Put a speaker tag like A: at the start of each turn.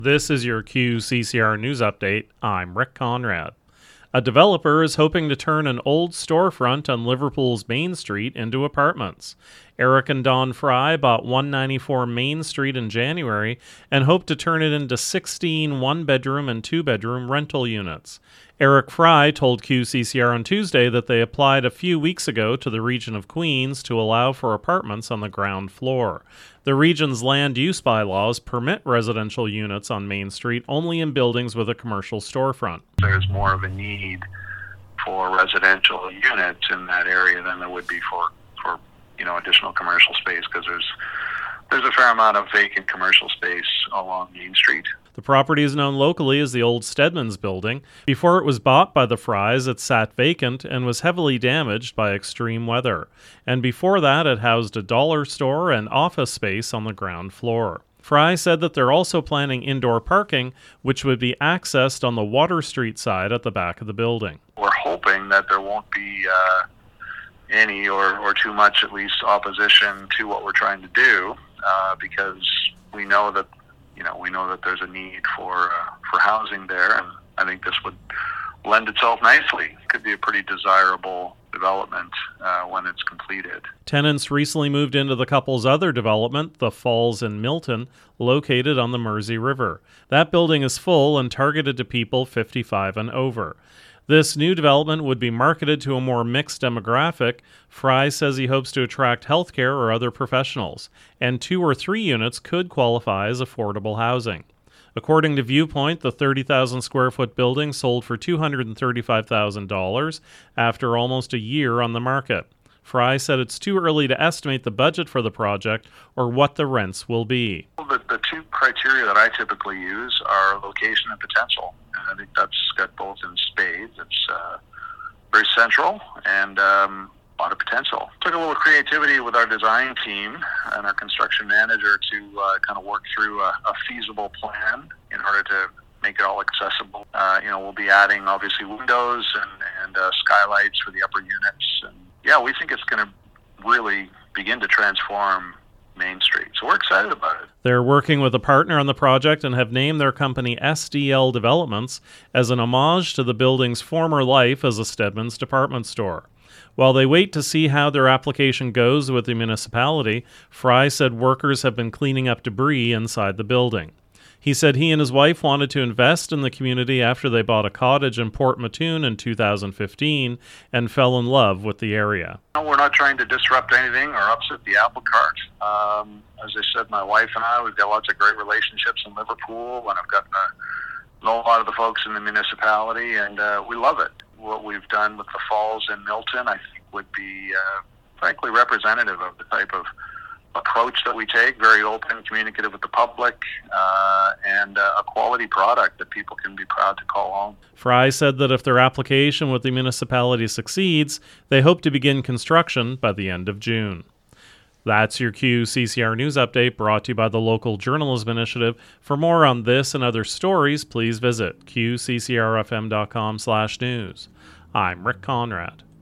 A: This is your QCCR News Update. I'm Rick Conrad. A developer is hoping to turn an old storefront on Liverpool's Main Street into apartments. Eric and Dawn Fry bought 194 Main Street in January and hope to turn it into 16 one-bedroom and two-bedroom rental units. Eric Fry told QCCR on Tuesday that they applied a few weeks ago to the region of Queens to allow for apartments on the ground floor. The region's land use bylaws permit residential units on Main Street only in buildings with a commercial storefront.
B: There's more of a need for residential units in that area than there would be for additional commercial space, because there's a fair amount of vacant commercial space along Main Street.
A: The property is known locally as the old Stedman's building. Before it was bought by the Frys, it sat vacant and was heavily damaged by extreme weather. And before that, it housed a dollar store and office space on the ground floor. Fry said that they're also planning indoor parking, which would be accessed on the Water Street side at the back of the building.
B: We're hoping that there won't be any or too much, at least, opposition to what we're trying to do, because we know that there's a need for housing there, and I think this would lend itself nicely. Could be a pretty desirable development when it's completed.
A: Tenants recently moved into the couple's other development, the Falls in Milton, located on the Mersey River. That building is full and targeted to people 55 and over. This new development would be marketed to a more mixed demographic. Fry says he hopes to attract healthcare or other professionals, and 2 or 3 units could qualify as affordable housing. According to Viewpoint, the 30,000 square foot building sold for $235,000 after almost a year on the market. Fry said it's too early to estimate the budget for the project or what the rents will be.
B: The 2 criteria that I typically use are location and potential. And I think that's got both in spades. It's very central and a lot of potential. Took a little creativity with our design team and our construction manager to kind of work through a feasible plan in order to make it all accessible. We'll be adding obviously windows and skylights for the upper units. And we think it's going to really begin to transform Main Street. So we're excited about it.
A: They're working with a partner on the project and have named their company SDL Developments as an homage to the building's former life as a Stedman's department store. While they wait to see how their application goes with the municipality, Fry said workers have been cleaning up debris inside the building. He said he and his wife wanted to invest in the community after they bought a cottage in Port Mattoon in 2015 and fell in love with the area.
B: We're not trying to disrupt anything or upset the apple cart. As I said, my wife and I, we've got lots of great relationships in Liverpool, and I've gotten to know a lot of the folks in the municipality, and we love it. What we've done with the Falls in Milton, I think, would be frankly representative of the type of approach that we take, very open, communicative with the public, and a quality product that people can be proud to call home.
A: Fry said that if their application with the municipality succeeds, they hope to begin construction by the end of June. That's your QCCR News Update, brought to you by the Local Journalism Initiative. For more on this and other stories, please visit qccrfm.com/news. I'm Rick Conrad.